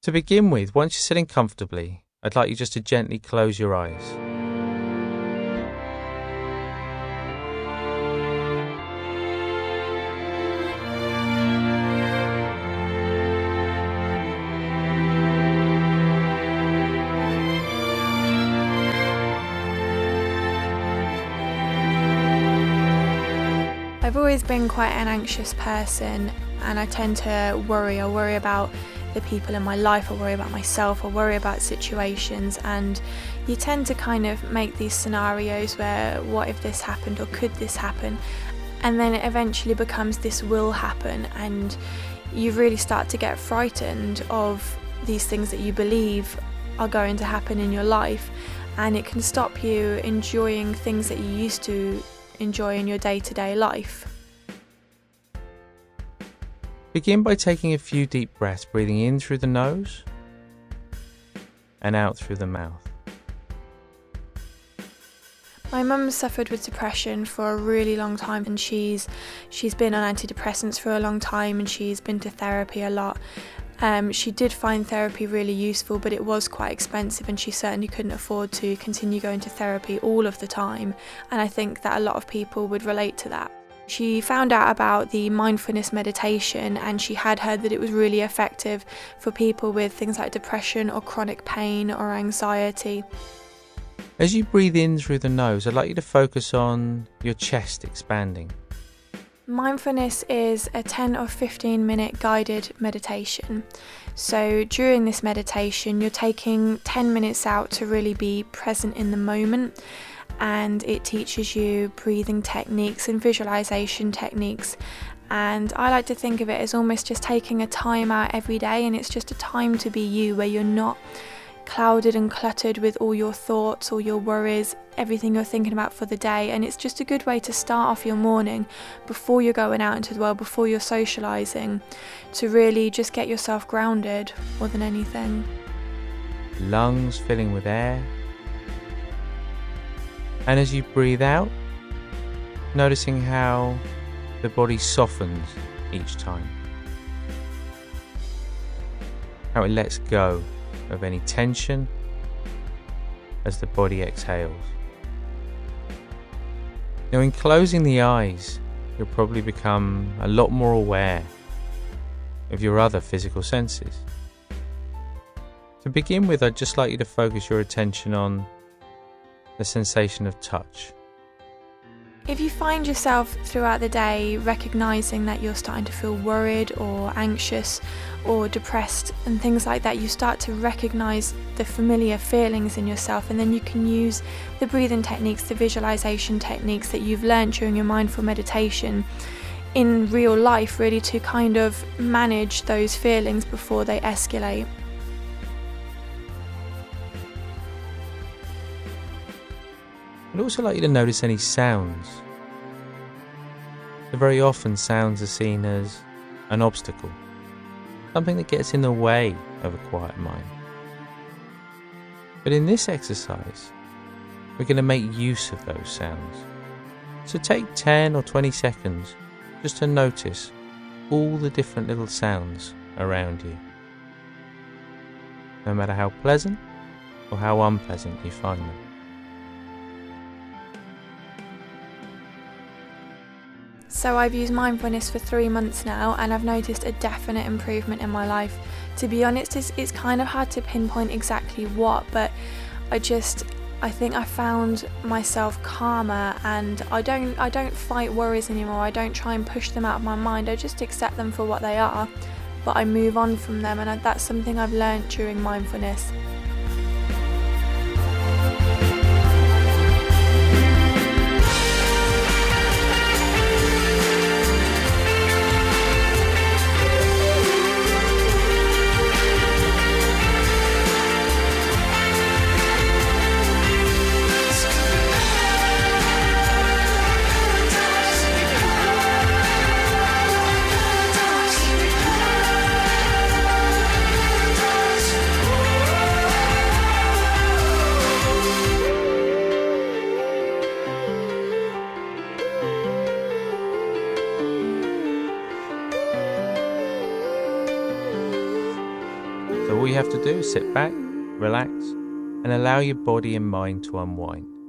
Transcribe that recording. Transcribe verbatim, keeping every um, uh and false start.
To begin with, once you're sitting comfortably, I'd like you just to gently close your eyes. I've always been quite an anxious person, and I tend to worry. I worry about the people in my life, I worry about myself, I worry about situations, and you tend to kind of make these scenarios where what if this happened or could this happen, and then it eventually becomes this will happen, and you really start to get frightened of these things that you believe are going to happen in your life, and it can stop you enjoying things that you used to enjoy in your day-to-day life. Begin by taking a few deep breaths, breathing in through the nose and out through the mouth. My mum suffered with depression for a really long time, and she's she's been on antidepressants for a long time, and she's been to therapy a lot. Um, she did find therapy really useful, but it was quite expensive, and she certainly couldn't afford to continue going to therapy all of the time, and I think that a lot of people would relate to that. She found out about the mindfulness meditation, and she had heard that it was really effective for people with things like depression or chronic pain or anxiety. As you breathe in through the nose, I'd like you to focus on your chest expanding. Mindfulness is a ten or fifteen minute guided meditation. So during this meditation, you're taking ten minutes out to really be present in the moment, and it teaches you breathing techniques and visualization techniques. And I like to think of it as almost just taking a time out every day, and it's just a time to be you, where you're not clouded and cluttered with all your thoughts, all your worries, everything you're thinking about for the day. And it's just a good way to start off your morning before you're going out into the world, before you're socialising, to really just get yourself grounded more than anything. Lungs filling with air. And as you breathe out, noticing how the body softens each time. How it lets go of any tension as the body exhales. Now, in closing the eyes, you'll probably become a lot more aware of your other physical senses. To begin with, I'd just like you to focus your attention on the sensation of touch. If you find yourself throughout the day recognising that you're starting to feel worried or anxious or depressed and things like that, you start to recognise the familiar feelings in yourself, and then you can use the breathing techniques, the visualisation techniques that you've learned during your mindful meditation in real life, really, to kind of manage those feelings before they escalate. I'd also like you to notice any sounds. So very often sounds are seen as an obstacle, something that gets in the way of a quiet mind. But in this exercise, we're going to make use of those sounds. So take ten or twenty seconds just to notice all the different little sounds around you, no matter how pleasant or how unpleasant you find them. So I've used mindfulness for three months now, and I've noticed a definite improvement in my life. To be honest, it's, it's kind of hard to pinpoint exactly what, but I just, I think I found myself calmer, and I don't, I don't fight worries anymore. I don't try and push them out of my mind. I just accept them for what they are, but I move on from them, and I, that's something I've learned during mindfulness. So all you have to do is sit back, relax, and allow your body and mind to unwind.